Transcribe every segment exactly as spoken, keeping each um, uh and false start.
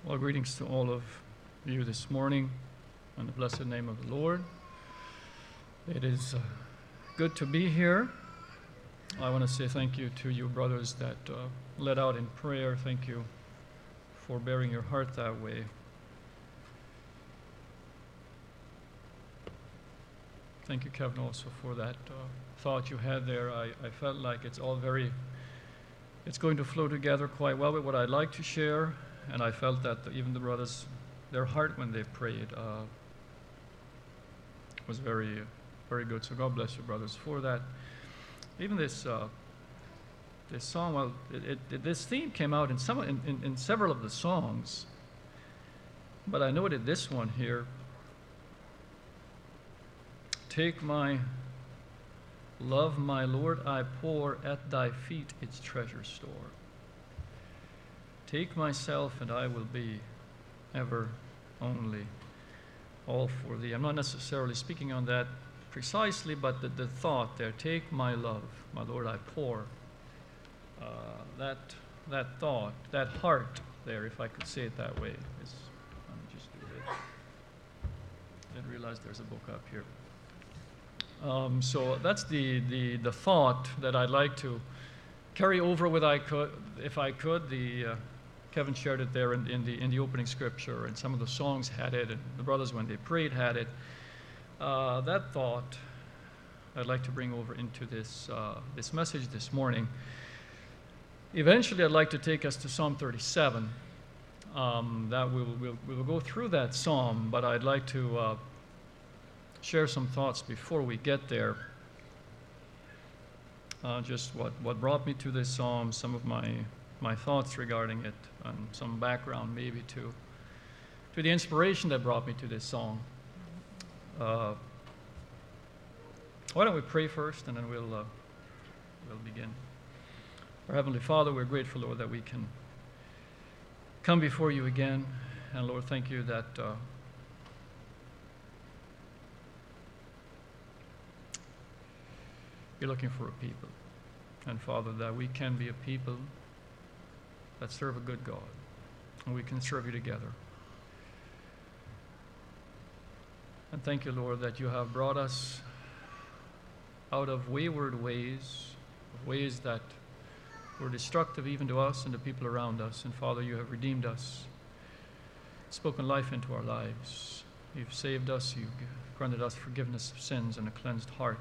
Well, greetings to all of you this morning in the blessed name of the Lord. It is uh, good to be here. I want to say thank you to you brothers that uh, led out in prayer. Thank you for bearing your heart that way. Thank you, Kevin, also for that uh, thought you had there. I, I felt like it's all very, it's going to flow together quite well with what I'd like to share. And I felt that even the brothers, their heart when they prayed uh, was very, very good. So God bless you, brothers, for that. Even this, uh, this song, well, it, it, this theme came out in some, in, in, in several of the songs, but I noted this one here. Take my love, my Lord, I pour at thy feet its treasure store. Take myself, and I will be ever only all for thee. I'm not necessarily speaking on that precisely, but the, the thought there, take my love, my Lord, I pour. Uh, that, that thought, that heart there, if I could say it that way, is, let me just do this. Didn't realize there's a book up here. Um, so that's the, the, the thought that I'd like to carry over with I could, if I could. The uh, Kevin shared it there in, in the in the opening scripture, and some of the songs had it, and the brothers when they prayed had it. Uh, that thought I'd like to bring over into this uh, this message this morning. Eventually, I'd like to take us to Psalm thirty-seven. Um, that we will we'll, we will go through that psalm, but I'd like to uh, share some thoughts before we get there. Uh, just what, what brought me to this psalm, some of my my thoughts regarding it, and some background maybe to to the inspiration that brought me to this song. Uh, why don't we pray first, and then we'll uh, we'll begin. Our Heavenly Father, we're grateful, Lord, that we can come before you again, and Lord, thank you that uh, you're looking for a people. And Father, that we can be a people that serve a good God, and we can serve you together. And thank you, Lord, that you have brought us out of wayward ways, of ways that were destructive even to us and the people around us. And Father, you have redeemed us, spoken life into our lives. You've saved us, you've granted us forgiveness of sins and a cleansed heart.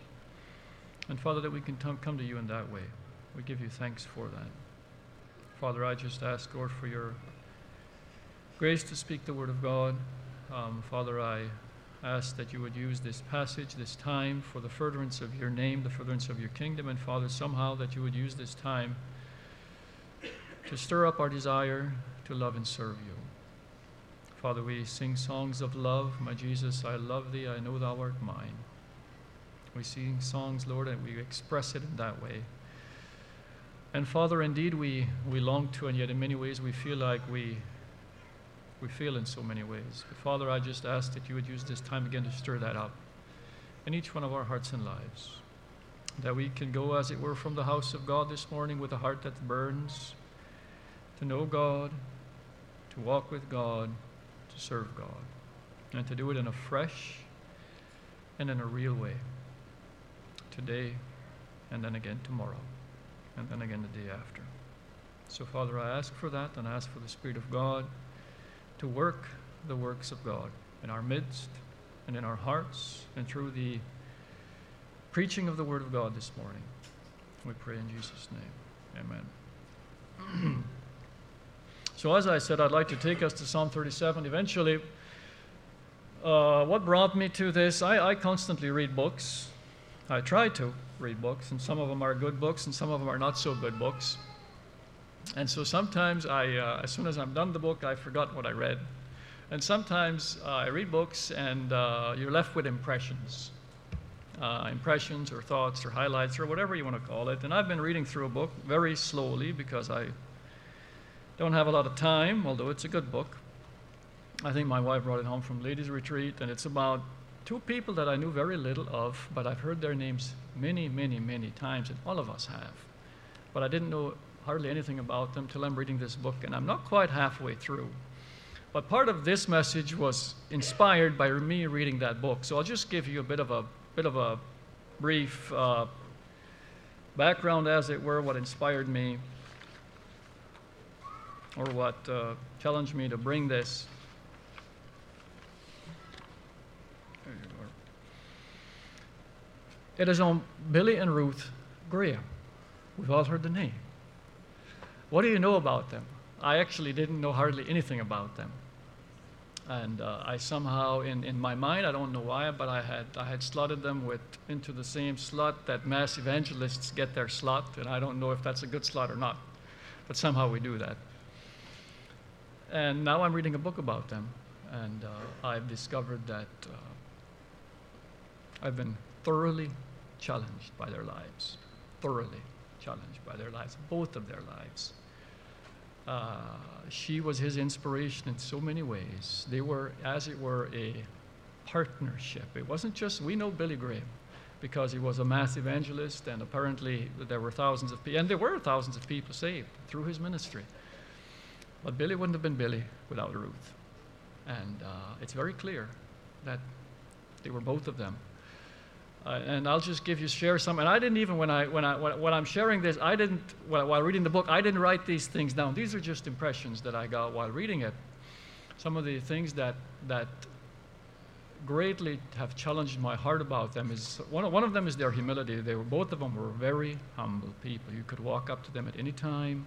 And Father, that we can t- come to you in that way. We give you thanks for that. Father, I just ask, Lord, for your grace to speak the word of God. Um, Father, I ask that you would use this passage, this time, for the furtherance of your name, the furtherance of your kingdom. And Father, somehow that you would use this time to stir up our desire to love and serve you. Father, we sing songs of love. My Jesus, I love thee. I know thou art mine. We sing songs, Lord, and we express it in that way. And Father, indeed we, we long to, and yet in many ways we feel like we we feel in so many ways. But Father, I just ask that you would use this time again to stir that up in each one of our hearts and lives. That we can go, as it were, from the house of God this morning with a heart that burns to know God, to walk with God, to serve God, and to do it in a fresh and in a real way. Today, and then again tomorrow, and then again the day after. So, Father, I ask for that, and I ask for the Spirit of God to work the works of God in our midst and in our hearts and through the preaching of the Word of God this morning. We pray in Jesus' name. Amen. So, as I said, I'd like to take us to Psalm thirty-seven. Eventually, uh, what brought me to this, I, I constantly read books. I try to read books, and some of them are good books, and some of them are not so good books. And so sometimes, I, uh, as soon as I'm done the book, I forgot what I read. And sometimes uh, I read books, and uh, you're left with impressions. Uh, impressions or thoughts or highlights or whatever you want to call it. And I've been reading through a book very slowly because I don't have a lot of time, although it's a good book. I think my wife brought it home from ladies' retreat, and it's about two people that I knew very little of, but I've heard their names many, many, many times, and all of us have. But I didn't know hardly anything about them till I'm reading this book, and I'm not quite halfway through. But part of this message was inspired by me reading that book. So I'll just give you a bit of a bit of a brief uh, background, as it were, what inspired me, or what uh, challenged me to bring this. There you are. It is on Billy and Ruth Graham. We've all heard the name. What do you know about them? I actually didn't know hardly anything about them. And uh, I somehow, in, in my mind, I don't know why, but I had I had slotted them with into the same slot that mass evangelists get their slot, and I don't know if that's a good slot or not, but somehow we do that. And now I'm reading a book about them, and uh, I've discovered that uh, I've been thoroughly challenged by their lives, thoroughly challenged by their lives, both of their lives. Uh, she was his inspiration in so many ways. They were, as it were, a partnership. It wasn't just, we know Billy Graham because he was a mass evangelist, and apparently there were thousands of people, and there were thousands of people saved through his ministry. But Billy wouldn't have been Billy without Ruth. And uh, it's very clear that they were both of them. Uh, and I'll just give you, share some, and I didn't even, when, I, when, I, when, when I'm sharing this, I didn't, while, while reading the book, I didn't write these things down. These are just impressions that I got while reading it. Some of the things that, that greatly have challenged my heart about them is, one of, one of them is their humility. They were, both of them were very humble people. You could walk up to them at any time,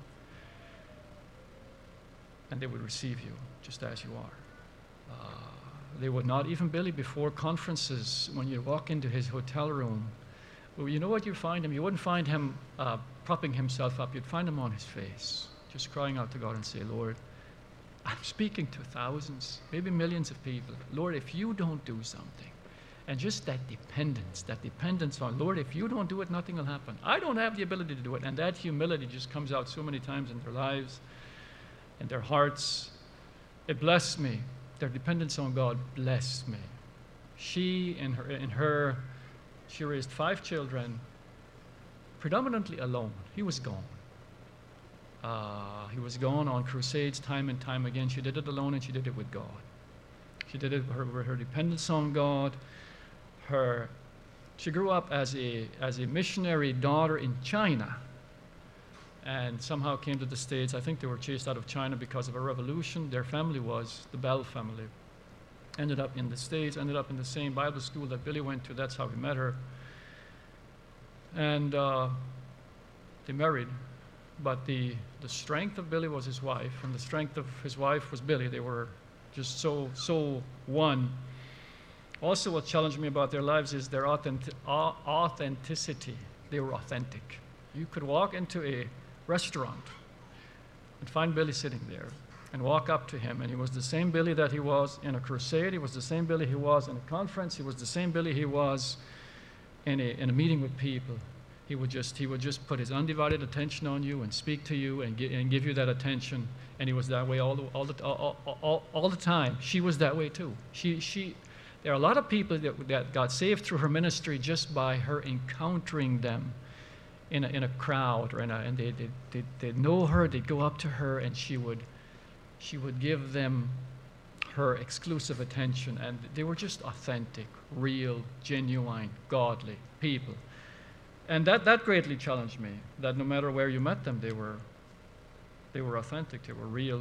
and they would receive you just as you are. Uh, They would not, even Billy, before conferences, when you walk into his hotel room, well, you know what you find him? You wouldn't find him uh, propping himself up. You'd find him on his face, just crying out to God and say, Lord, I'm speaking to thousands, maybe millions of people. Lord, if you don't do something, and just that dependence, that dependence on, Lord, if you don't do it, nothing will happen. I don't have the ability to do it. And that humility just comes out so many times in their lives and their hearts. It blessed me. Their dependence on God blessed me. She, in her, in her, she raised five children, predominantly alone. He was gone. Uh, he was gone on crusades time and time again. She did it alone, and she did it with God. She did it with her, with her dependence on God. Her, she grew up as a, as a missionary daughter in China, and somehow came to the States. I think they were chased out of China because of a revolution. Their family was, the Bell family, ended up in the States, ended up in the same Bible school that Billy went to. That's how we met her. And uh, they married. But the, the strength of Billy was his wife, and the strength of his wife was Billy. They were just so, so one. Also, what challenged me about their lives is their authentic, authenticity. They were authentic. You could walk into a restaurant and find Billy sitting there and walk up to him, and he was the same Billy that he was in a crusade. He was the same Billy he was in a conference. He was the same Billy he was in a, in a meeting with people. He would just he would just put his undivided attention on you and speak to you and, gi- and give you that attention, and he was that way all the, all, the, all, all, all, all the time. She was that way too. She, she, there are a lot of people that, that got saved through her ministry just by her encountering them in a, in a crowd, or in a, and they they they they'd know her. They'd go up to her, and she would she would give them her exclusive attention, and they were just authentic, real, genuine, godly people. And that that greatly challenged me. That no matter where you met them, they were they were authentic. They were real.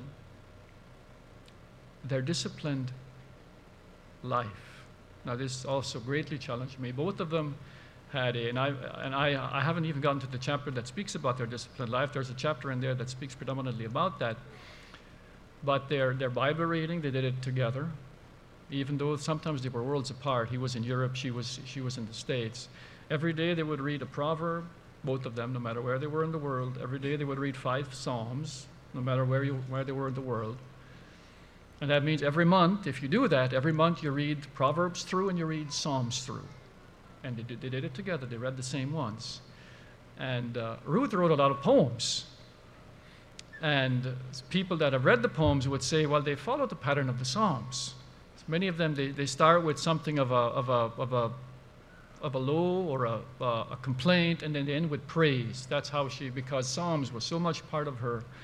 Their disciplined life. Now, this also greatly challenged me. Both of them had a, and I and I, I haven't even gotten to the chapter that speaks about their disciplined life. There's a chapter in there that speaks predominantly about that. But their their Bible reading, they did it together, even though sometimes they were worlds apart. He was in Europe, she was she was in the States. Every day they would read a proverb, both of them, no matter where they were in the world. Every day they would read five Psalms, no matter where you where they were in the world. And that means every month, if you do that, every month you read Proverbs through and you read Psalms through. And they did, they did it together. They read the same ones. And uh, Ruth wrote a lot of poems. And people that have read the poems would say, well, they follow the pattern of the Psalms. So many of them, they, they start with something of a, of a, of a, of a low or a, uh, a complaint, and then they end with praise. That's how she, because Psalms was so much part of her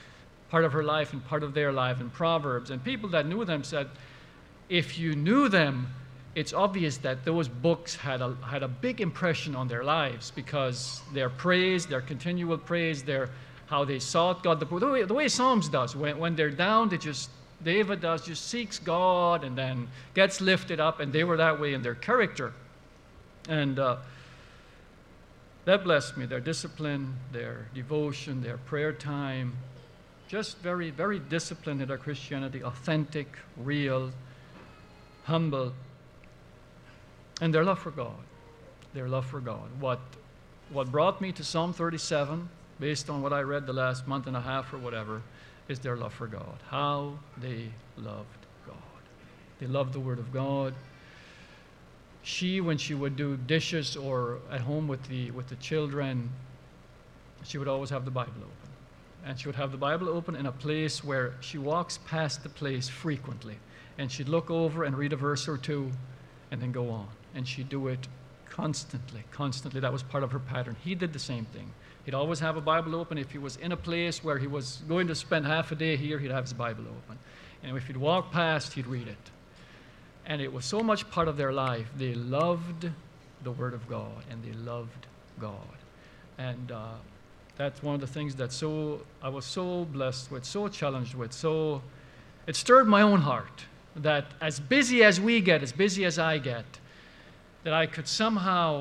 part of her life and part of their life in Proverbs. And people that knew them said, if you knew them, it's obvious that those books had a, had a big impression on their lives, because their praise, their continual praise, their how they sought God, the, the, way, the way Psalms does. When, when they're down, they just, David does, just seeks God and then gets lifted up, and they were that way in their character. And uh, that blessed me, their discipline, their devotion, their prayer time, just very, very disciplined in their Christianity, authentic, real, humble, and their love for God, their love for God. What, what brought me to Psalm thirty-seven, based on what I read the last month and a half or whatever, is their love for God. How they loved God. They loved the Word of God. She, when she would do dishes or at home with the, with the children, she would always have the Bible open. And she would have the Bible open in a place where she walks past the place frequently. And she'd look over and read a verse or two and then go on. And she'd do it constantly, constantly. That was part of her pattern. He did the same thing. He'd always have a Bible open. If he was in a place where he was going to spend half a day here, he'd have his Bible open. And if he'd walk past, he'd read it. And it was so much part of their life. They loved the Word of God, and they loved God. And uh, that's one of the things that so I was so blessed with, so challenged with, so it stirred my own heart that as busy as we get, as busy as I get, that I could somehow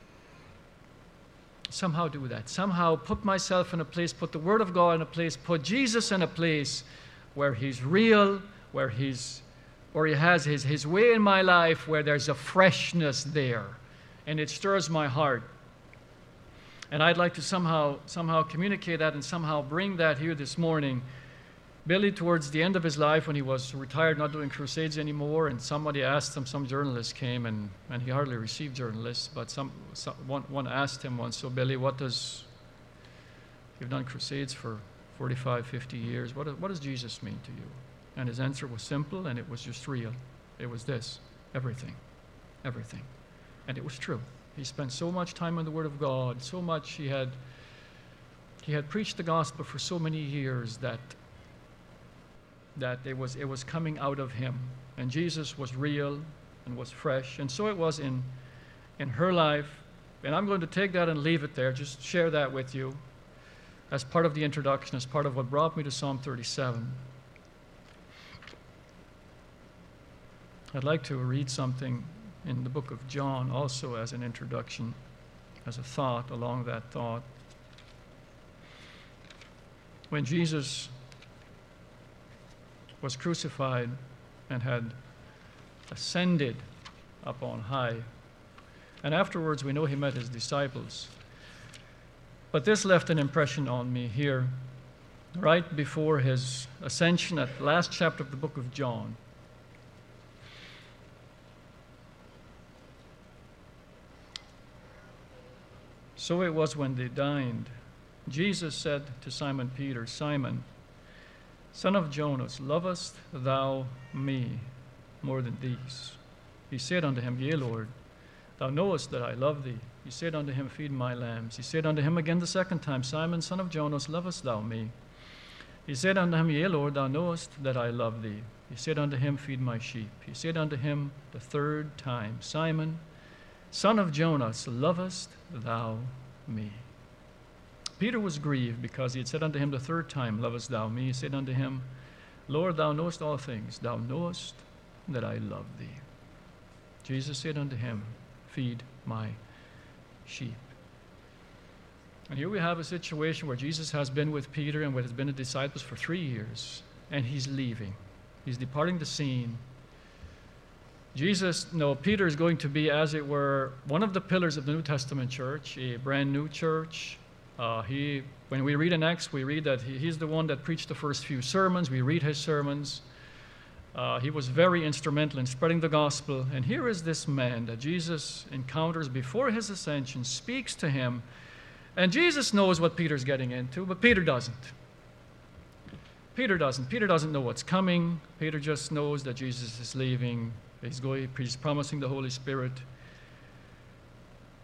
somehow do that, somehow put myself in a place, put the Word of God in a place, put Jesus in a place where He's real, where He's, where He has His, His way in my life, where there's a freshness there, and it stirs my heart. And I'd like to somehow, somehow communicate that and somehow bring that here this morning. Billy, towards the end of his life, when he was retired, not doing crusades anymore, and somebody asked him, some journalist came, and, and he hardly received journalists, but some, some one, one asked him once, so Billy, what does, you've done crusades for forty-five, fifty years, what, what does Jesus mean to you? And his answer was simple, and it was just real. It was this: everything, everything. And it was true. He spent so much time on the Word of God, so much he had, he had preached the gospel for so many years that that it was, it was coming out of him. And Jesus was real and was fresh. And so it was in, in her life. And I'm going to take that and leave it there, just share that with you as part of the introduction, as part of what brought me to Psalm thirty-seven. I'd like to read something in the book of John also as an introduction, as a thought along that thought. When Jesus was crucified and had ascended up on high. And afterwards, we know he met his disciples. But this left an impression on me here, right before his ascension, at the last chapter of the book of John. So it was when they dined. Jesus said to Simon Peter, Simon, son of Jonas, lovest thou me more than these? He said unto him, Yea, Lord, thou knowest that I love thee. He said unto him, Feed my lambs. He said unto him again the second time, Simon, son of Jonas, lovest thou me? He said unto him, Yea, Lord, thou knowest that I love thee. He said unto him, Feed my sheep. He said unto him the third time, Simon, son of Jonas, lovest thou me? Peter was grieved because he had said unto him the third time, Lovest thou me? He said unto him, Lord, thou knowest all things. Thou knowest that I love thee. Jesus said unto him, Feed my sheep. And here we have a situation where Jesus has been with Peter and has been with the disciples for three years, and he's leaving. He's departing the scene. Jesus, no, Peter is going to be, as it were, one of the pillars of the New Testament church, a brand new church. Uh, he, when we read in Acts, we read that he, he's the one that preached the first few sermons. We read his sermons. Uh, he was very instrumental in spreading the gospel. And here is this man that Jesus encounters before his ascension, speaks to him. And Jesus knows what Peter's getting into, but Peter doesn't. Peter doesn't. Peter doesn't know what's coming. Peter just knows that Jesus is leaving. He's going, he's promising the Holy Spirit.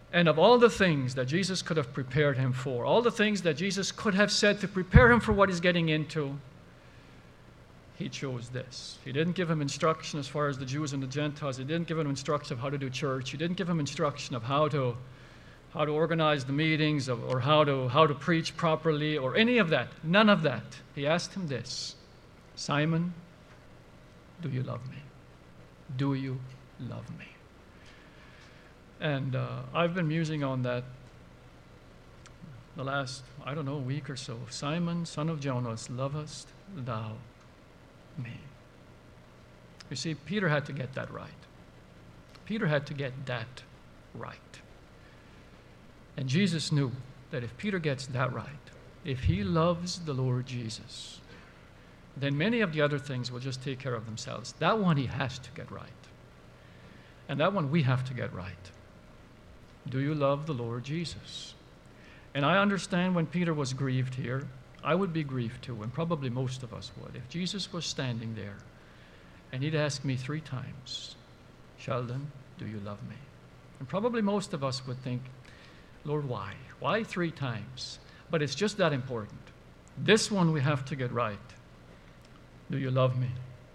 And of all the things that Jesus could have prepared him for, all the things that Jesus could have said to prepare him for what he's getting into, he chose this. He didn't give him instruction as far as the Jews and the Gentiles. He didn't give him instruction of how to do church. He didn't give him instruction of how to, how to organize the meetings or how to, how to preach properly or any of that. None of that. He asked him this: Simon, do you love me? Do you love me? And uh, I've been musing on that the last, I don't know, week or so. Simon, son of Jonas, lovest thou me? You see, Peter had to get that right. Peter had to get that right. And Jesus knew that if Peter gets that right, if he loves the Lord Jesus, then many of the other things will just take care of themselves. That one he has to get right. And that one we have to get right. Do you love the Lord Jesus? And I understand when Peter was grieved here, I would be grieved too, and probably most of us would. If Jesus was standing there and he'd ask me three times, Sheldon, do you love me? And probably most of us would think, Lord, why? Why three times? But it's just that important. This one we have to get right. Do you love me?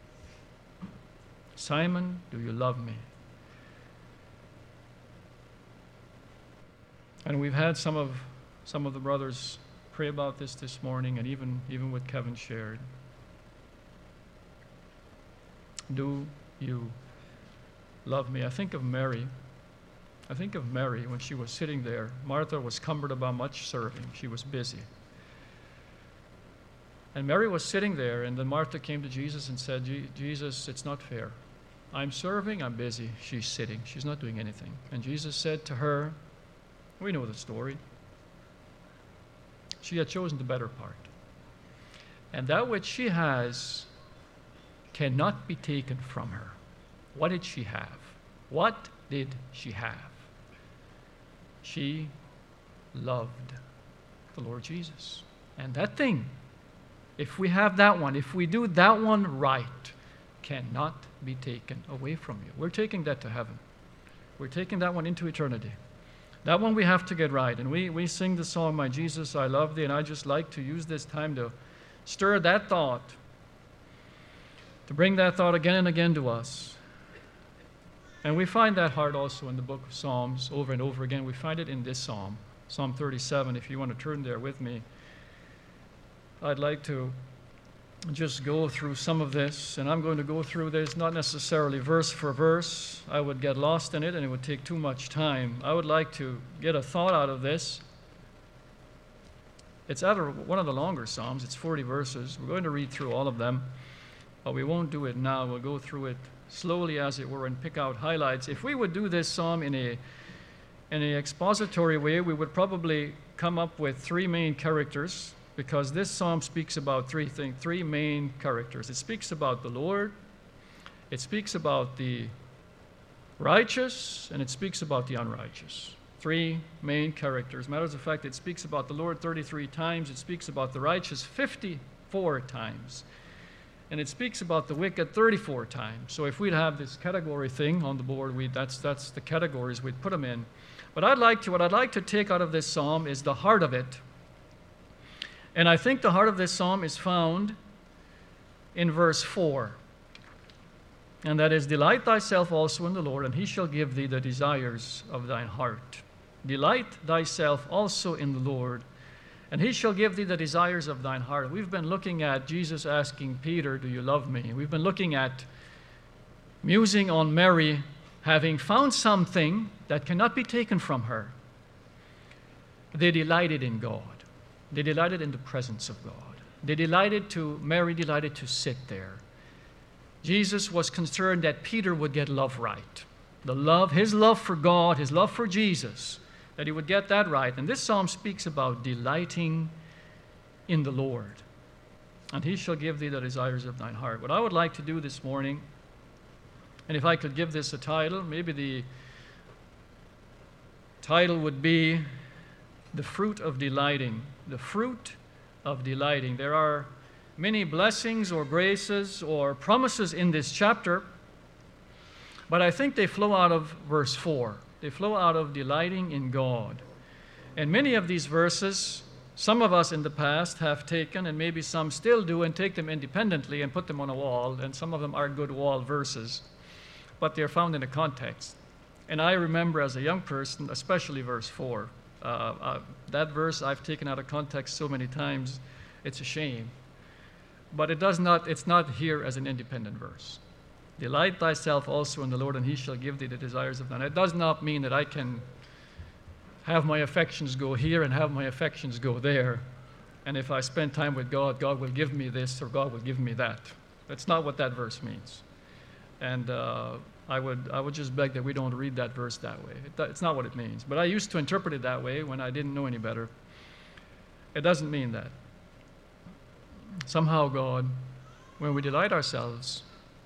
Simon, do you love me? And we've had some of some of the brothers pray about this this morning, and even even what Kevin shared. Do you love me? I think of Mary. I think of Mary when she was sitting there. Martha was cumbered about much serving. She was busy. And Mary was sitting there, and then Martha came to Jesus and said, Jesus, it's not fair. I'm serving, I'm busy. She's sitting. She's not doing anything. And Jesus said to her, we know the story. She had chosen the better part. And that which she has cannot be taken from her. What did she have? What did she have? She loved the Lord Jesus. And that thing, if we have that one, if we do that one right, cannot be taken away from you. We're taking that to heaven. We're taking that one into eternity. That one we have to get right. And we, we sing the song, My Jesus, I Love Thee, and I just like to use this time to stir that thought, to bring that thought again and again to us. And we find that heart also in the book of Psalms over and over again. We find it in this psalm, Psalm thirty-seven. If you want to turn there with me, I'd like to just go through some of this, and I'm going to go through this not necessarily verse for verse. I would get lost in it and it would take too much time. I would like to get a thought out of this. It's either one of the longer Psalms. It's forty verses. We're going to read through all of them, but we won't do it now. We'll go through it slowly, as it were, and pick out highlights. If we would do this psalm in a in an expository way, we would probably come up with three main characters, because this psalm speaks about three things, three main characters. It speaks about the Lord, it speaks about the righteous, and it speaks about the unrighteous. Three main characters. Matter of fact, it speaks about the Lord thirty-three times, it speaks about the righteous fifty-four times, and it speaks about the wicked thirty-four times. So if we'd have this category thing on the board, we that's that's the categories we'd put them in. But I'd like to, what I'd like to take out of this psalm is the heart of it. And I think the heart of this psalm is found in verse four. And that is, delight thyself also in the Lord, and he shall give thee the desires of thine heart. Delight thyself also in the Lord, and he shall give thee the desires of thine heart. We've been looking at Jesus asking Peter, do you love me? We've been looking at musing on Mary having found something that cannot be taken from her. They delighted in God. They delighted in the presence of God. They delighted to, Mary delighted to sit there. Jesus was concerned that Peter would get love right. The love, his love for God, his love for Jesus, that he would get that right. And this psalm speaks about delighting in the Lord. And he shall give thee the desires of thine heart. What I would like to do this morning, and if I could give this a title, maybe the title would be The Fruit of Delighting. The fruit of delighting. There are many blessings or graces or promises in this chapter, but I think they flow out of verse four. They flow out of delighting in God. And many of these verses, some of us in the past have taken, and maybe some still do, and take them independently and put them on a wall, and some of them are good wall verses, but they're found in a context. And I remember as a young person, especially verse four. Uh, uh, that verse I've taken out of context so many times, it's a shame. But it does not, it's not here as an independent verse. Delight thyself also in the Lord, and he shall give thee the desires of thine. It does not mean that I can have my affections go here and have my affections go there. And if I spend time with God, God will give me this or God will give me that. That's not what that verse means. And uh, I would I would just beg that we don't read that verse that way. It, it's not what it means. But I used to interpret it that way when I didn't know any better. It doesn't mean that. Somehow God, when we delight ourselves,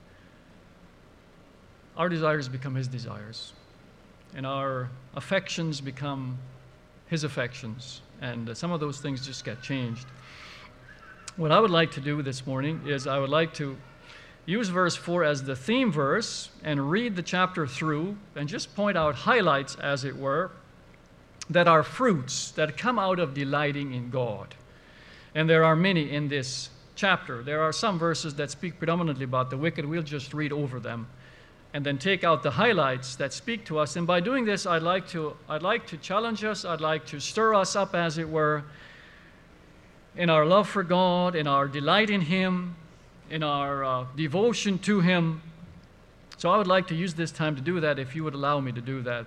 our desires become his desires. And our affections become his affections. And uh, some of those things just get changed. What I would like to do this morning is I would like to use verse four as the theme verse and read the chapter through and just point out highlights, as it were, that are fruits that come out of delighting in God. And there are many in this chapter. There are some verses that speak predominantly about the wicked. We'll just read over them and then take out the highlights that speak to us. And by doing this, I'd like to, I'd like to challenge us. I'd like to stir us up, as it were, in our love for God, in our delight in him, in our uh, devotion to him. So I would like to use this time to do that, if you would allow me to do that.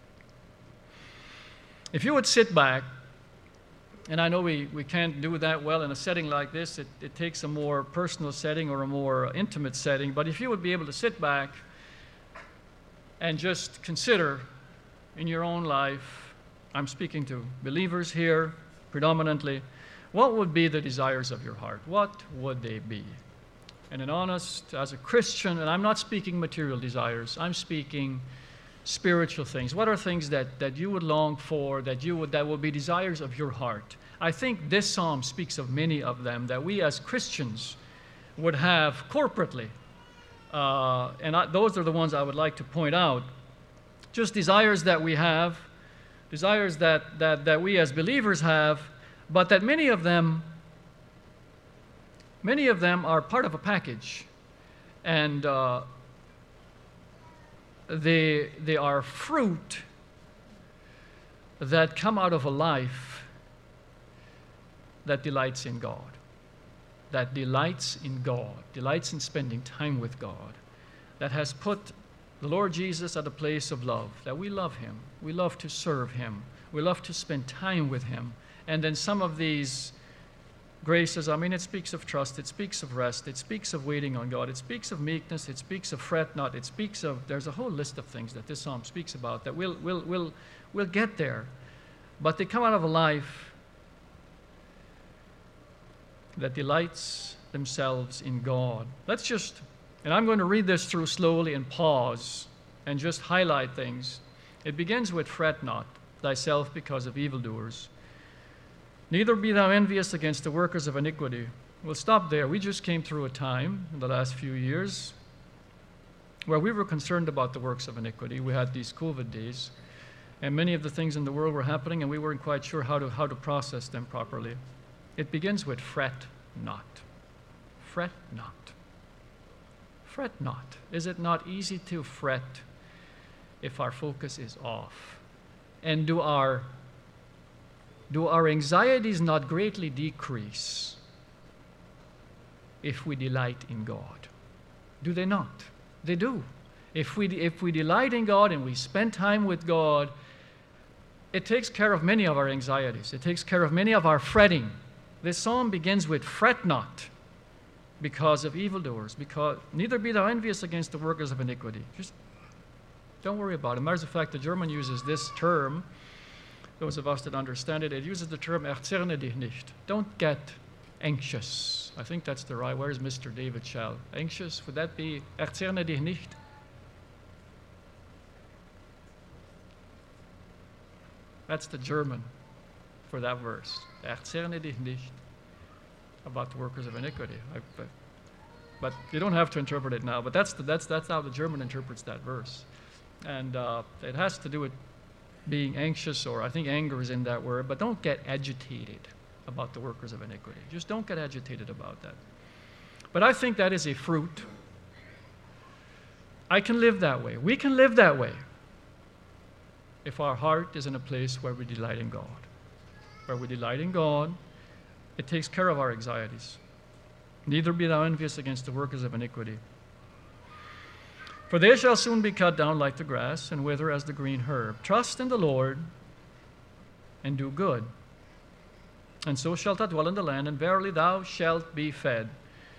If you would sit back, and I know we, we can't do that well in a setting like this. It, it takes a more personal setting or a more intimate setting. But if you would be able to sit back and just consider in your own life, I'm speaking to believers here predominantly, what would be the desires of your heart? What would they be? And in honest, as a Christian, and I'm not speaking material desires, I'm speaking spiritual things. What are things that, that you would long for, that you would that will be desires of your heart? I think this psalm speaks of many of them that we as Christians would have corporately. Uh, and I, those are the ones I would like to point out. Just desires that we have, desires that, that, that we as believers have, but that many of them, many of them are part of a package. And uh, They, they are fruit that come out of a life that delights in God, that delights in God, delights in spending time with God, that has put the Lord Jesus at a place of love, that we love him, we love to serve him, we love to spend time with him. And then some of these graces, I mean, it speaks of trust, it speaks of rest, it speaks of waiting on God, it speaks of meekness, it speaks of fret not, it speaks of, there's a whole list of things that this psalm speaks about that we'll, we'll, we'll, we'll get there. But they come out of a life that delights themselves in God. Let's just, and I'm going to read this through slowly and pause and just highlight things. It begins with fret not thyself because of evildoers. Neither be thou envious against the workers of iniquity. We'll stop there. We just came through a time in the last few years where we were concerned about the works of iniquity. We had these COVID days, and many of the things in the world were happening, and we weren't quite sure how to, how to process them properly. It begins with fret not. Fret not. Fret not. Is it not easy to fret if our focus is off? And do our Do our anxieties not greatly decrease if we delight in God? Do they not? They do. If we, if we delight in God and we spend time with God, it takes care of many of our anxieties. It takes care of many of our fretting. This psalm begins with fret not because of evildoers, because neither be thou envious against the workers of iniquity. Just don't worry about it. Matter of fact, the German uses this term. Those of us that understand it, it uses the term erzürne dich nicht. Don't get anxious. I think that's the right. Where's Mister David Shell? Anxious, would that be erzürne dich nicht? That's the German for that verse. Erzürne dich nicht, about the workers of iniquity. I, but, but you don't have to interpret it now. But that's, the, that's, that's how the German interprets that verse. And uh, it has to do with being anxious, or I think anger is in that word, but don't get agitated about the workers of iniquity. Just don't get agitated about that. But I think that is a fruit. I can live that way. We can live that way if our heart is in a place where we delight in God. Where we delight in God, it takes care of our anxieties. Neither be thou envious against the workers of iniquity. For they shall soon be cut down like the grass, and wither as the green herb. Trust in the Lord, and do good. And so shalt thou dwell in the land, and verily thou shalt be fed.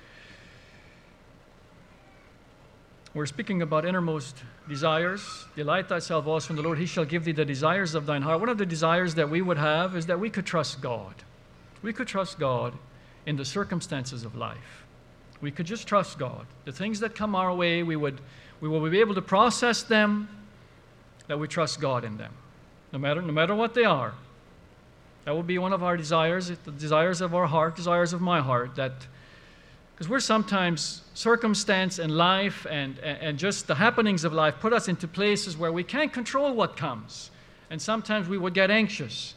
We're speaking about innermost desires. Delight thyself also in the Lord. He shall give thee the desires of thine heart. One of the desires that we would have is that we could trust God. We could trust God in the circumstances of life. We could just trust God. The things that come our way, we would we will be able to process them, that we trust God in them, no matter, no matter what they are. That will be one of our desires, the desires of our heart, desires of my heart, that because we're sometimes, circumstance and life and, and just the happenings of life put us into places where we can't control what comes. And sometimes we would get anxious.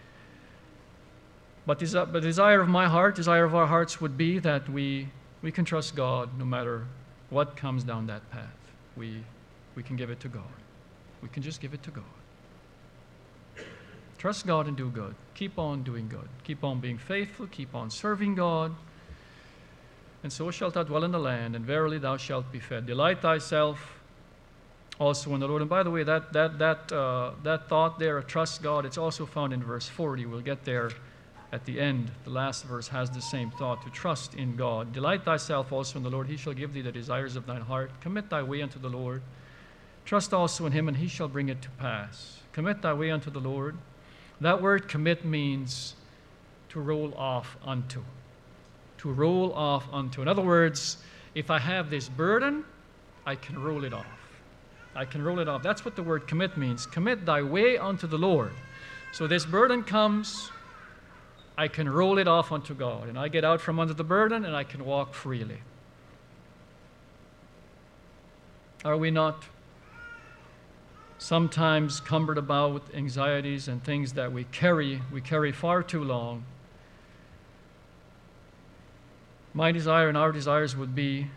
But the desire of my heart, desire of our hearts would be that we, we can trust God no matter what comes down that path. We, we can give it to God. We can just give it to God. Trust God and do good. Keep on doing good. Keep on being faithful. Keep on serving God. And so shalt thou dwell in the land, and verily thou shalt be fed. Delight thyself also in the Lord. And by the way, that, that, that, uh, that thought there, trust God, it's also found in verse forty. We'll get there at the end. The last verse has the same thought, to trust in God. Delight thyself also in the Lord. He shall give thee the desires of thine heart. Commit thy way unto the Lord. Trust also in him, and he shall bring it to pass. Commit thy way unto the Lord. That word commit means to roll off unto. To roll off unto. In other words, if I have this burden, I can roll it off. I can roll it off. That's what the word commit means. Commit thy way unto the Lord. So this burden comes, I can roll it off unto God. And I get out from under the burden and I can walk freely. Are we not sometimes cumbered about with anxieties and things that we carry, we carry far too long? My desire and our desires would be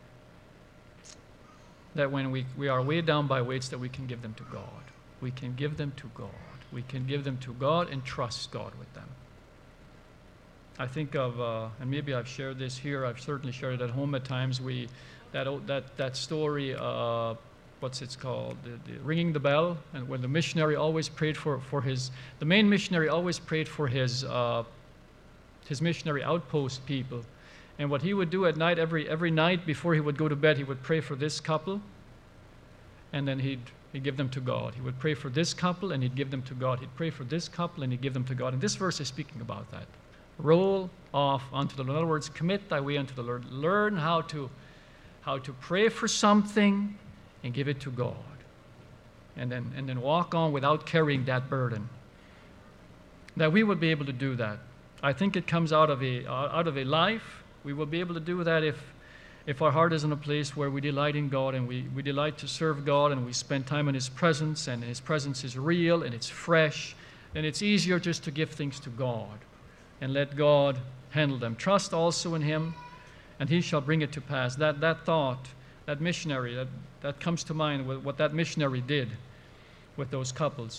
that when we, we are weighed down by weights, that we can give them to God. We can give them to God. We can give them to God and trust God with them. I think of, uh, and maybe I've shared this here, I've certainly shared it at home at times, we, that, that, that story, uh, what's it called, the, the ringing the bell, and when the missionary always prayed for, for his, the main missionary always prayed for his, uh, his missionary outpost people. And what he would do at night, every, every night before he would go to bed, he would pray for this couple, and then he'd, he'd give them to God. He would pray for this couple, and he'd give them to God. He'd pray for this couple, and he'd give them to God. And this verse is speaking about that. Roll off unto the Lord. In other words, commit thy way unto the Lord. Learn how to, how to pray for something and give it to God. And then, and then walk on without carrying that burden. That we would be able to do that. I think it comes out of a, out of a life. We will be able to do that if, if our heart is in a place where we delight in God and we, we delight to serve God and we spend time in His presence, and His presence is real and it's fresh. Then it's easier just to give things to God and let God handle them. Trust also in Him, and He shall bring it to pass. That, that thought, that missionary, that, that comes to mind with what that missionary did with those couples.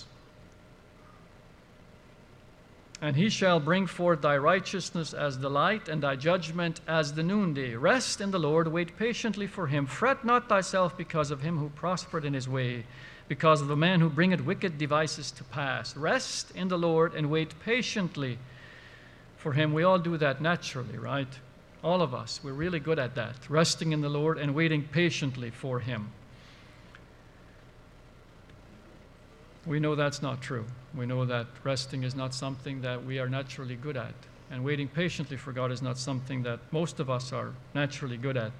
And He shall bring forth thy righteousness as the light, and thy judgment as the noonday. Rest in the Lord, wait patiently for Him. Fret not thyself because of him who prospered in his way, because of the man who bringeth wicked devices to pass. Rest in the Lord and wait patiently for Him. We all do that naturally, right? All of us, we're really good at that, resting in the Lord and waiting patiently for Him. We know that's not true. We know that resting is not something that we are naturally good at. And waiting patiently for God is not something that most of us are naturally good at.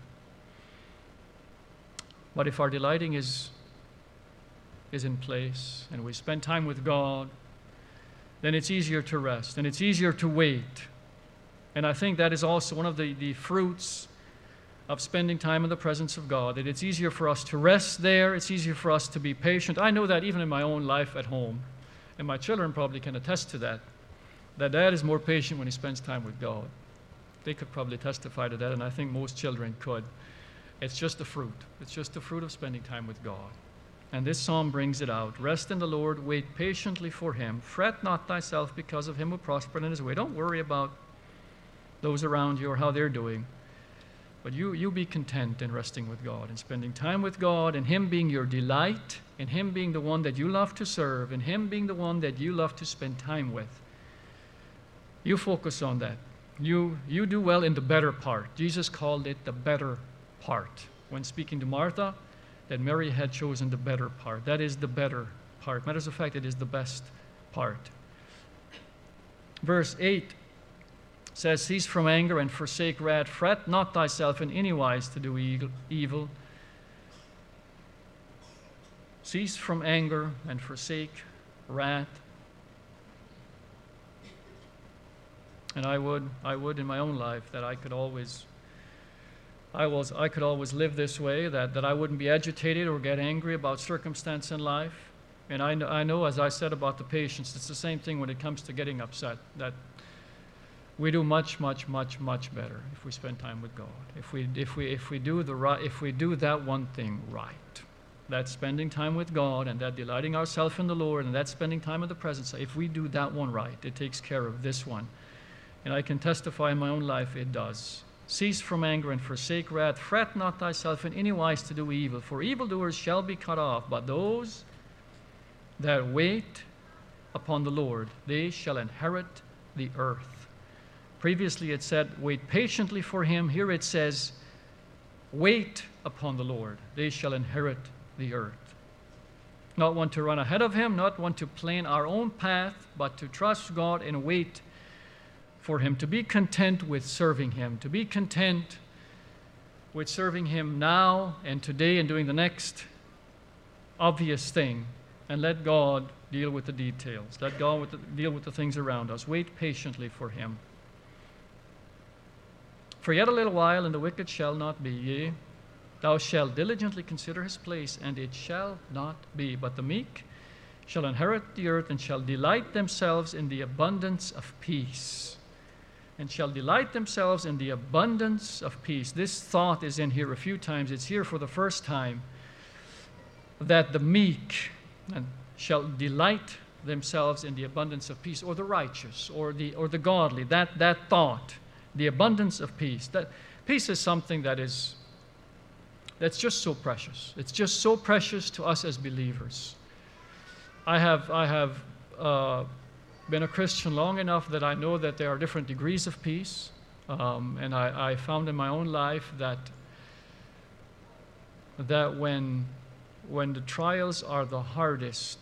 But if our delighting is, is in place and we spend time with God, then it's easier to rest and it's easier to wait. And I think that is also one of the, the fruits of spending time in the presence of God, that it's easier for us to rest there, it's easier for us to be patient. I know that even in my own life at home, and my children probably can attest to that, that dad is more patient when he spends time with God. They could probably testify to that, and I think most children could. It's just the fruit. It's just the fruit of spending time with God. And this psalm brings it out. Rest in the Lord, wait patiently for him. Fret not thyself because of him who prospered in his way. Don't worry about those around you or how they're doing. But you, you be content in resting with God and spending time with God, and him being your delight, and him being the one that you love to serve, and him being the one that you love to spend time with. You focus on that. You, you do well in the better part. Jesus called it the better part when speaking to Martha, that Mary had chosen the better part. That is the better part. Matter of fact, it is the best part. Verse eight says, cease from anger and forsake wrath. Fret not thyself in any wise to do evil. Cease from anger and forsake wrath. And I would, I would in my own life that I could always, I was, I could always live this way, that, that I wouldn't be agitated or get angry about circumstance in life. And I, I know, as I said about the patience, it's the same thing when it comes to getting upset, that we do much, much, much, much better if we spend time with God. If we, if we, if we do the right, if we do that one thing right, that spending time with God and that delighting ourselves in the Lord and that spending time in the presence, if we do that one right, it takes care of this one. And I can testify in my own life it does. Cease from anger and forsake wrath. Fret not thyself in any wise to do evil, for evildoers shall be cut off, but those that wait upon the Lord, they shall inherit the earth. Previously it said, wait patiently for him. Here it says, wait upon the Lord, they shall inherit the earth. Not want to run ahead of him, not want to plan our own path, but to trust God and wait for him, to be content with serving him, to be content with serving him now and today and doing the next obvious thing, and let God deal with the details. Let God with the, deal with the things around us. Wait patiently for him. For yet a little while, and the wicked shall not be. Yea, thou shalt diligently consider his place, and it shall not be. But the meek shall inherit the earth, and shall delight themselves in the abundance of peace. And shall delight themselves in the abundance of peace. This thought is in here a few times. It's here for the first time, that the meek and shall delight themselves in the abundance of peace, or the righteous, or the or the godly. That that thought, the abundance of peace. That peace is something that is that's just so precious. It's just so precious to us as believers. I have I have uh, been a Christian long enough that I know that there are different degrees of peace, um, and I, I found in my own life that that when when the trials are the hardest,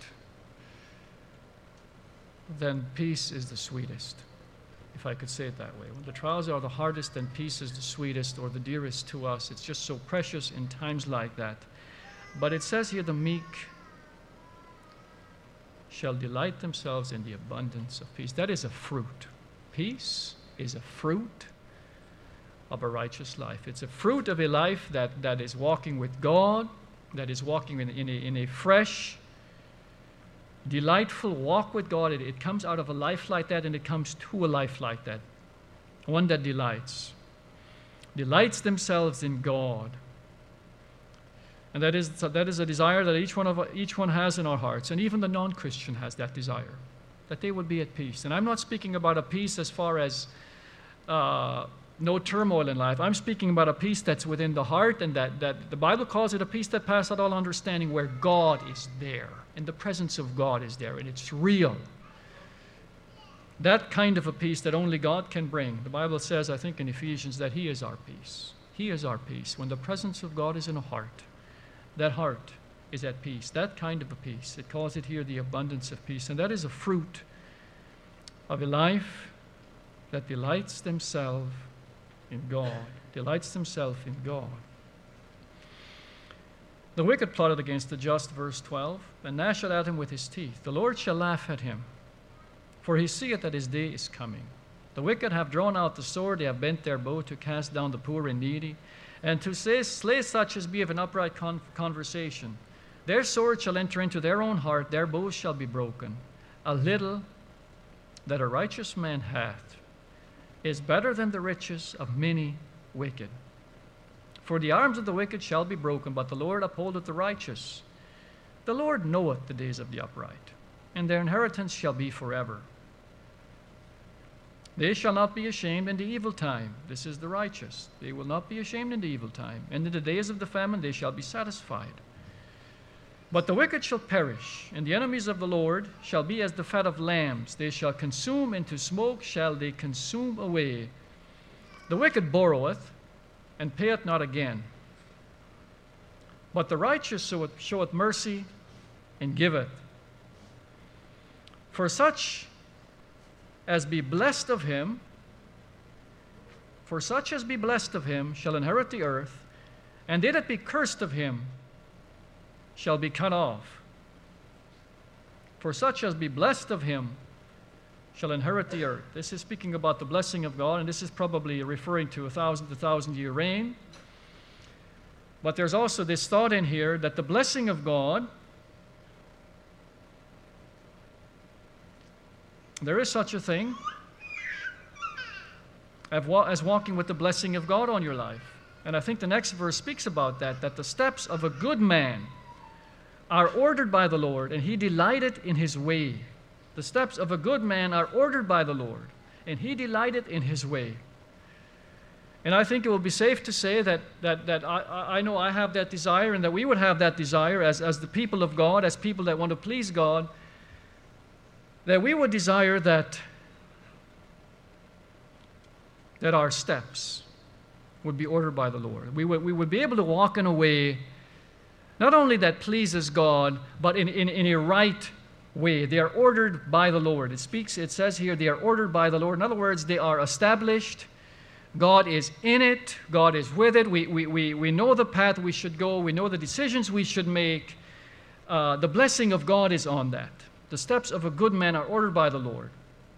then peace is the sweetest, if I could say it that way. When the trials are the hardest, then peace is the sweetest or the dearest to us. It's just so precious in times like that. But it says here, the meek shall delight themselves in the abundance of peace. That is a fruit. Peace is a fruit of a righteous life. It's a fruit of a life that, that is walking with God, that is walking in, in, a, in a fresh, delightful walk with God. It, it comes out of a life like that, and it comes to a life like that. One that delights. Delights themselves in God. And that is, that is a desire that each one, of, each one has in our hearts. And even the non-Christian has that desire, that they would be at peace. And I'm not speaking about a peace as far as uh, no turmoil in life. I'm speaking about a peace that's within the heart, and that, that the Bible calls it a peace that passeth all understanding, where God is there, and the presence of God is there, and it's real. That kind of a peace that only God can bring. The Bible says, I think in Ephesians, that he is our peace. He is our peace. When the presence of God is in a heart, that heart is at peace. That kind of a peace. It calls it here the abundance of peace. And that is a fruit of a life that delights themselves in God. Delights themselves in God. The wicked plotted against the just, verse twelve, and gnasheth at him with his teeth. The Lord shall laugh at him, for he seeth that his day is coming. The wicked have drawn out the sword, they have bent their bow to cast down the poor and needy, and to slay, slay such as be of an upright con- conversation. Their sword shall enter into their own heart, their bows shall be broken. A little that a righteous man hath is better than the riches of many wicked. For the arms of the wicked shall be broken, but the Lord upholdeth the righteous. The Lord knoweth the days of the upright, and their inheritance shall be forever. They shall not be ashamed in the evil time. This is the righteous. They will not be ashamed in the evil time. And in the days of the famine they shall be satisfied. But the wicked shall perish, and the enemies of the Lord shall be as the fat of lambs. They shall consume, into smoke shall they consume away. The wicked borroweth, and payeth not again. But the righteous showeth, showeth mercy, and giveth. For such as be blessed of him, for such as be blessed of him shall inherit the earth, and they that be cursed of him shall be cut off. For such as be blessed of him shall inherit the earth. This is speaking about the blessing of God, and this is probably referring to a thousand to thousand year reign. But there's also this thought in here that the blessing of God, there is such a thing as walking with the blessing of God on your life. And I think the next verse speaks about that, that the steps of a good man are ordered by the Lord, and he delighted in his way. The steps of a good man are ordered by the Lord, and he delighted in his way. And I think it will be safe to say that, that, that I, I know I have that desire, and that we would have that desire as, as the people of God, as people that want to please God, that we would desire that, that our steps would be ordered by the Lord. We would, we would be able to walk in a way not only that pleases God, but in, in, in a right way. They are ordered by the Lord. It speaks, it says here, they are ordered by the Lord. In other words, they are established. God is in it. God is with it. We, we, we, we know the path we should go. We know the decisions we should make. Uh, the blessing of God is on that. The steps of a good man are ordered by the Lord.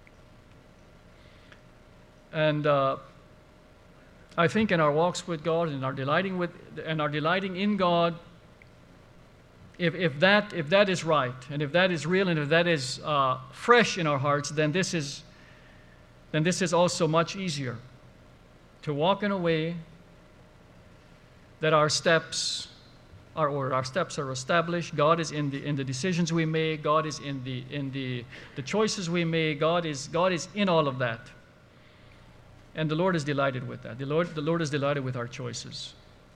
And uh, I think in our walks with God and our delighting with and our delighting in God, if if that if that is right, and if that is real, and if that is uh, fresh in our hearts, then this is then this is also much easier to walk in a way that our steps are ordered. Our steps are established. God is in the in the decisions we make. God is in the in the the choices we make. God is God is in all of that. And the Lord is delighted with that. The Lord, the Lord is delighted with our choices.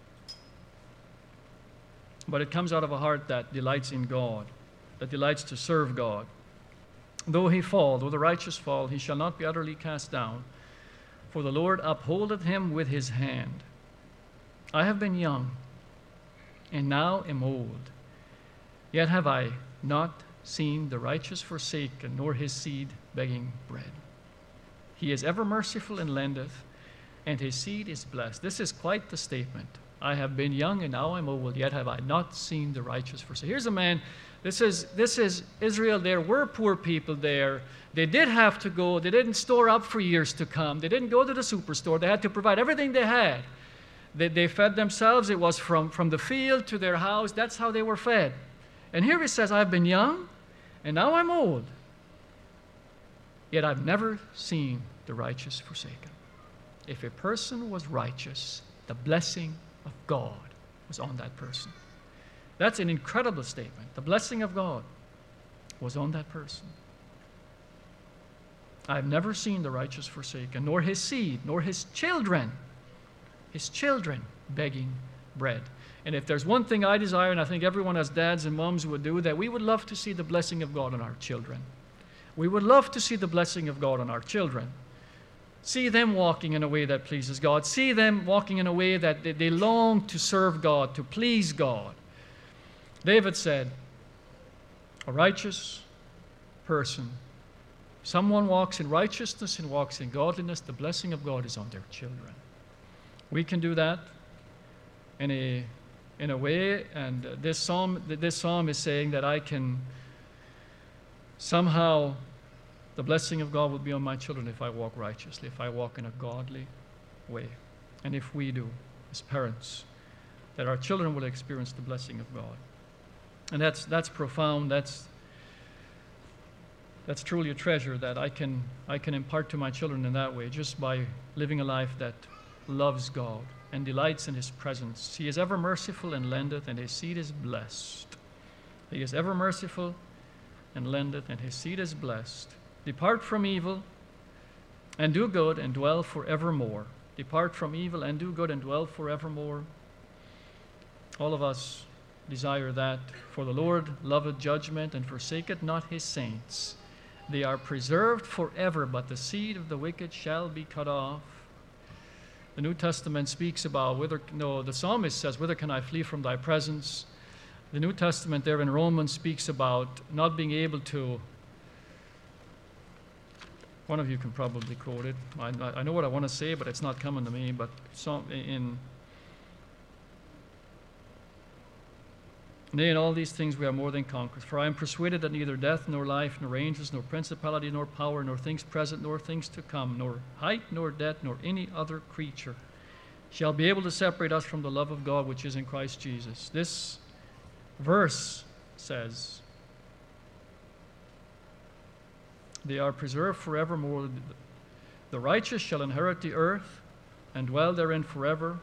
But it comes out of a heart that delights in God, that delights to serve God. Though he fall, though the righteous fall, he shall not be utterly cast down, for the Lord upholdeth him with his hand. I have been young, and now am old, yet have I not seen the righteous forsaken, nor his seed begging bread. He is ever merciful and lendeth, and his seed is blessed. This is quite the statement. I have been young, and now I'm old, yet have I not seen the righteous forsaken. Here's a man, this is, this is Israel. There were poor people there. They did have to go. They didn't store up for years to come. They didn't go to the superstore. They had to provide everything they had. They, they fed themselves. It was from, from the field to their house. That's how they were fed. And here he says, I've been young, and now I'm old, yet I've never seen the righteous forsaken. If a person was righteous, the blessing of God was on that person. That's an incredible statement. The blessing of God was on that person. I've never seen the righteous forsaken, nor his seed, nor his children, his children begging bread. And if there's one thing I desire, and I think everyone as dads and moms would do, that we would love to see the blessing of God on our children. We would love to see the blessing of God on our children. See them walking in a way that pleases God. See them walking in a way that they, they long to serve God, to please God. David said, a righteous person, someone walks in righteousness and walks in godliness, the blessing of God is on their children. We can do that in a, in a way, and this psalm, this psalm is saying that I can somehow, the blessing of God will be on my children if I walk righteously, if I walk in a godly way. And if we do, as parents, that our children will experience the blessing of God. And that's that's profound. That's that's truly a treasure that I can I can impart to my children in that way, just by living a life that loves God and delights in his presence. He is ever merciful and lendeth, and his seed is blessed. He is ever merciful and lendeth, and his seed is blessed. Depart from evil and do good, and dwell forevermore. Depart from evil and do good, and dwell forevermore. All of us desire that. For the Lord loveth judgment, and forsaketh not his saints. They are preserved forever, but the seed of the wicked shall be cut off. The New Testament speaks about, whither, no, the psalmist says, whither can I flee from thy presence? The New Testament there in Romans speaks about not being able to, one of you can probably quote it. I, I know what I want to say, but it's not coming to me, but some, in Nay, in all these things we are more than conquerors. For I am persuaded that neither death, nor life, nor angels, nor principality, nor power, nor things present, nor things to come, nor height, nor depth, nor any other creature shall be able to separate us from the love of God which is in Christ Jesus. This verse says, they are preserved forevermore. The righteous shall inherit the earth and dwell therein forever.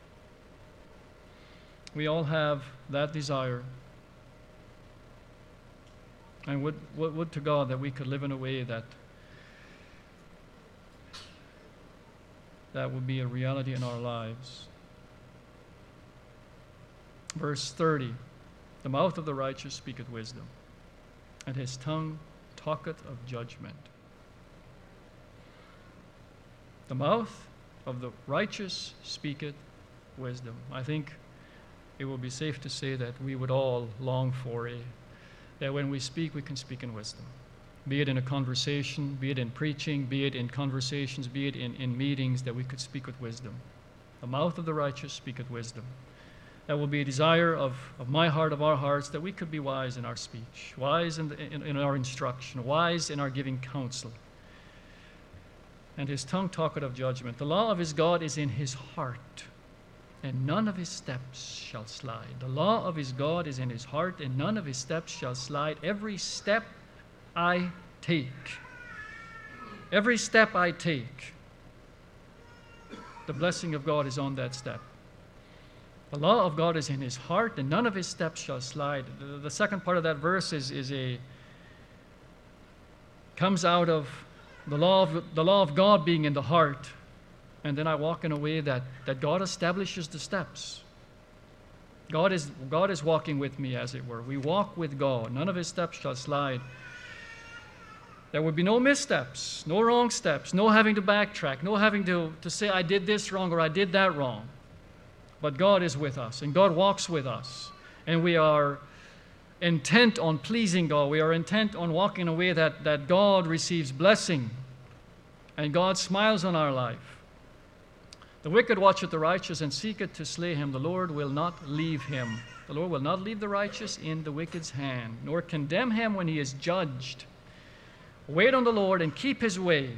We all have that desire. And would, would, would to God that we could live in a way that that would be a reality in our lives. Verse thirty, the mouth of the righteous speaketh wisdom, and his tongue talketh of judgment. The mouth of the righteous speaketh wisdom. I think it will be safe to say that we would all long for a, that when we speak, we can speak in wisdom. Be it in a conversation, be it in preaching, be it in conversations, be it in, in meetings, that we could speak with wisdom. The mouth of the righteous speaketh wisdom. That will be a desire of, of my heart, of our hearts, that we could be wise in our speech, wise in, the, in, in our instruction, wise in our giving counsel. And his tongue talketh of judgment. The law of his God is in his heart, and none of his steps shall slide. The law of his God is in his heart, and none of his steps shall slide. Every step I take, every step I take, the blessing of God is on that step. The law of God is in his heart, and none of his steps shall slide. The, the second part of that verse is, is a comes out of the law of the law of God being in the heart. And then I walk in a way that, that God establishes the steps. God is, God is walking with me, as it were. We walk with God. None of his steps shall slide. There would be no missteps, no wrong steps, no having to backtrack, no having to, to say I did this wrong or I did that wrong. But God is with us, and God walks with us. And we are intent on pleasing God. We are intent on walking in a way that, that God receives blessing, and God smiles on our life. The wicked watcheth the righteous, and seeketh to slay him. The Lord will not leave him. The Lord will not leave the righteous in the wicked's hand, nor condemn him when he is judged. Wait on the Lord, and keep his way,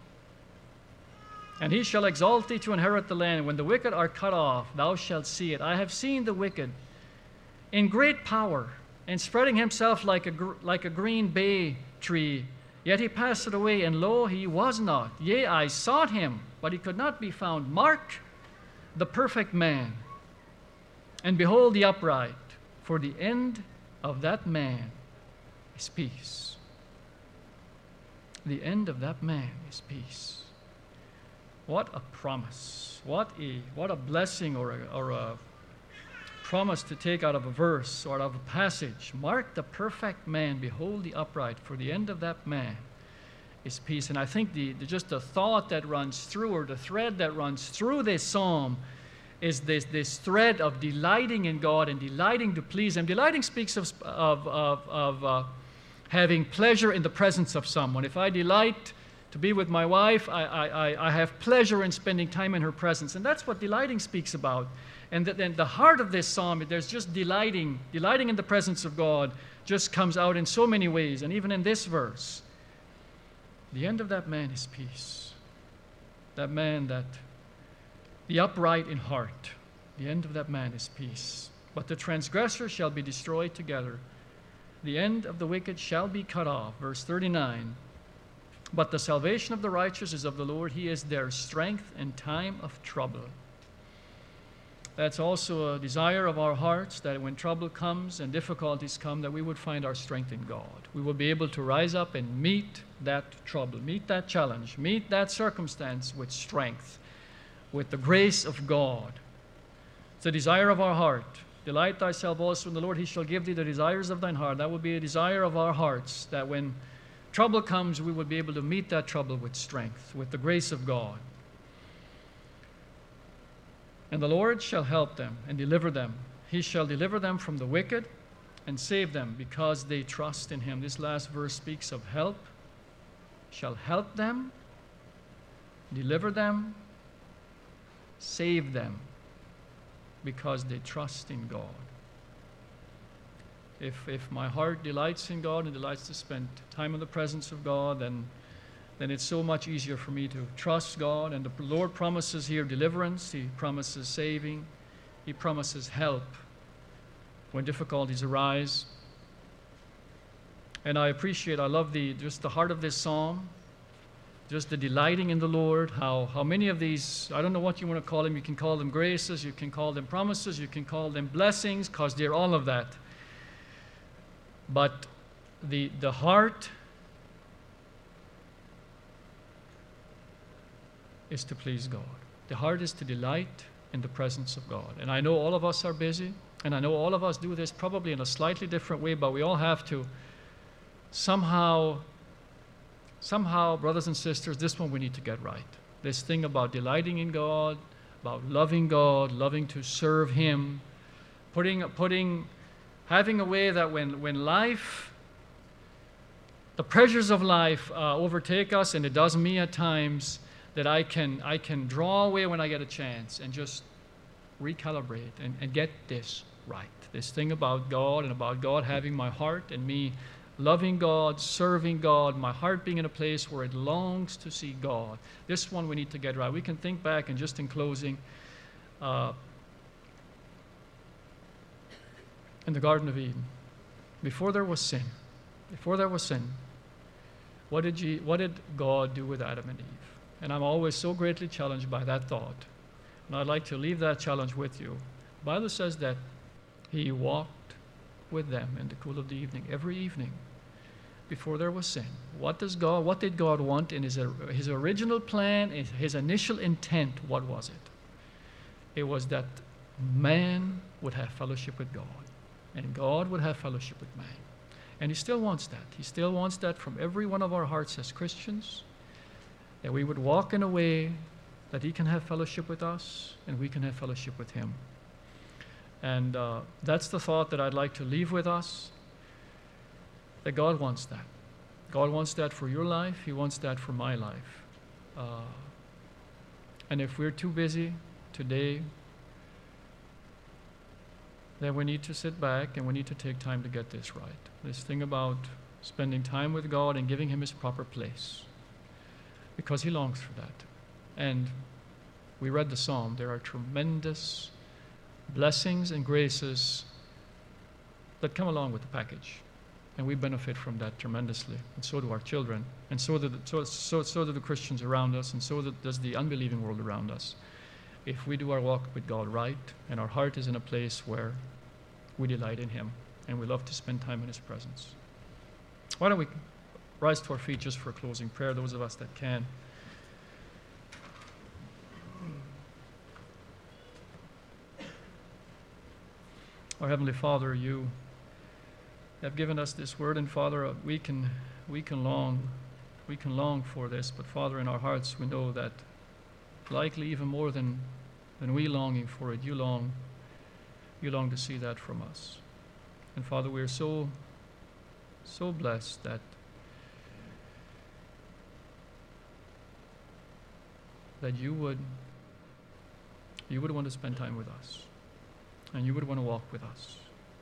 and he shall exalt thee to inherit the land. When the wicked are cut off, thou shalt see it. I have seen the wicked in great power, and spreading himself like a, gr- like a green bay tree. Yet he passed away, and lo, he was not. Yea, I sought him, but he could not be found. Mark the perfect man, and behold the upright, for the end of that man is peace. The end of that man is peace. What a promise. What a, what a blessing, or a, or a promise to take out of a verse or out of a passage. Mark the perfect man, behold the upright, for the end of that man is peace. And I think the, the just the thought that runs through, or the thread that runs through this psalm, is this, this thread of delighting in God and delighting to please him. Delighting speaks of, of, of, of uh, having pleasure in the presence of someone. If I delight to be with my wife, I, I, I have pleasure in spending time in her presence. And that's what delighting speaks about. And then the heart of this psalm, there's just delighting, delighting in the presence of God, just comes out in so many ways. And even in this verse, the end of that man is peace. That man that, the upright in heart, The end of that man is peace. But the transgressor shall be destroyed together. The end of the wicked shall be cut off. Verse thirty-nine. But the salvation of the righteous is of the Lord. He is their strength in time of trouble. That's also a desire of our hearts, that when trouble comes and difficulties come, that we would find our strength in God. We will be able to rise up and meet that trouble, meet that challenge, meet that circumstance with strength, with the grace of God. It's the desire of our heart. Delight thyself also in the Lord, he shall give thee the desires of thine heart. That will be a desire of our hearts, that when trouble comes, we will be able to meet that trouble with strength, with the grace of God. And the Lord shall help them and deliver them. He shall deliver them from the wicked and save them because they trust in him. This last verse speaks of help. Shall help them, deliver them, save them because they trust in God. If, if my heart delights in God and delights to spend time in the presence of God, then then it's so much easier for me to trust God. And the Lord promises here deliverance. He promises saving. He promises help when difficulties arise. And I appreciate, I love the just the heart of this psalm, just the delighting in the Lord, how, how many of these, I don't know what you want to call them, you can call them graces, you can call them promises, you can call them blessings, because they're all of that. But the, the heart is to please God. The heart is to delight in the presence of God. And I know all of us are busy, and I know all of us do this probably in a slightly different way, but we all have to somehow, somehow, brothers and sisters, this one we need to get right. This thing about delighting in God, about loving God, loving to serve him, putting, putting, having a way that when, when life, the pressures of life uh, overtake us, and it does me at times, that I can I can draw away when I get a chance and just recalibrate and, and get this right. This thing about God and about God having my heart and me loving God, serving God, my heart being in a place where it longs to see God. This one we need to get right. We can think back, and just in closing, uh, in the Garden of Eden, before there was sin, before there was sin, what did, you, what did God do with Adam and Eve? And I'm always so greatly challenged by that thought. And I'd like to leave that challenge with you. The Bible says that he walked with them in the cool of the evening, every evening, before there was sin. What does God, what did God want in his, his original plan, his initial intent? What was it? It was that man would have fellowship with God, and God would have fellowship with man. And he still wants that. He still wants that from every one of our hearts as Christians, that we would walk in a way that he can have fellowship with us and we can have fellowship with him. And uh, that's the thought that I'd like to leave with us, that God wants that. God wants that for your life. He wants that for my life. Uh, and if we're too busy today, then we need to sit back and we need to take time to get this right. This thing about spending time with God and giving him his proper place, because he longs for that. And we read the psalm. There are tremendous blessings and graces that come along with the package, and we benefit from that tremendously, and so do our children, and so do the, so, so, so do the Christians around us, and so does the unbelieving world around us, if we do our walk with God right, and our heart is in a place where we delight in him, and we love to spend time in his presence. Why don't we rise to our feet just for a closing prayer, those of us that can. Our Heavenly Father, you have given us this word, and Father, uh, we can we can long we can long for this, but Father, in our hearts we know that likely even more than than we longing for it, you long you long to see that from us. And Father, we are so so blessed that that you would you would want to spend time with us, and you would want to walk with us,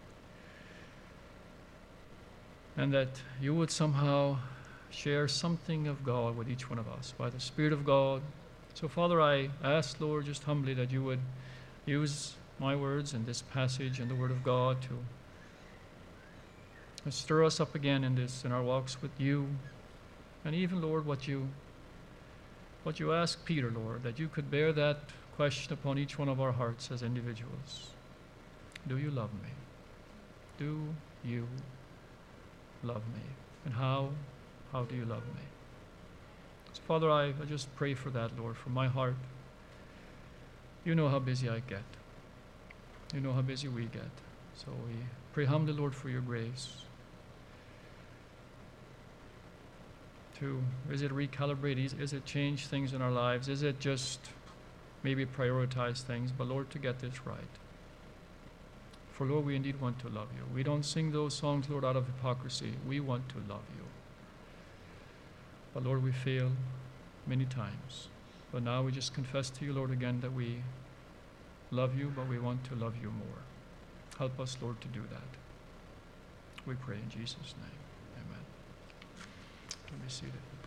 and that you would somehow share something of God with each one of us by the Spirit of God. So Father, I ask, Lord, just humbly that you would use my words and this passage and the Word of God to stir us up again in this, in our walks with you. And even, Lord, what you what you asked Peter, Lord, that you could bear that question upon each one of our hearts as individuals. Do you love me? Do you love me? And how? How do you love me? So, Father, I, I just pray for that, Lord, from my heart. You know how busy I get. You know how busy we get. So we pray humbly, Lord, for your grace to, is it recalibrate, is, is it change things in our lives? Is it just maybe prioritize things? But Lord, to get this right. For Lord, we indeed want to love you. We don't sing those songs, Lord, out of hypocrisy. We want to love you. But Lord, we fail many times. But now we just confess to you, Lord, again that we love you, but we want to love you more. Help us, Lord, to do that. We pray in Jesus' name. Amen. Be seated.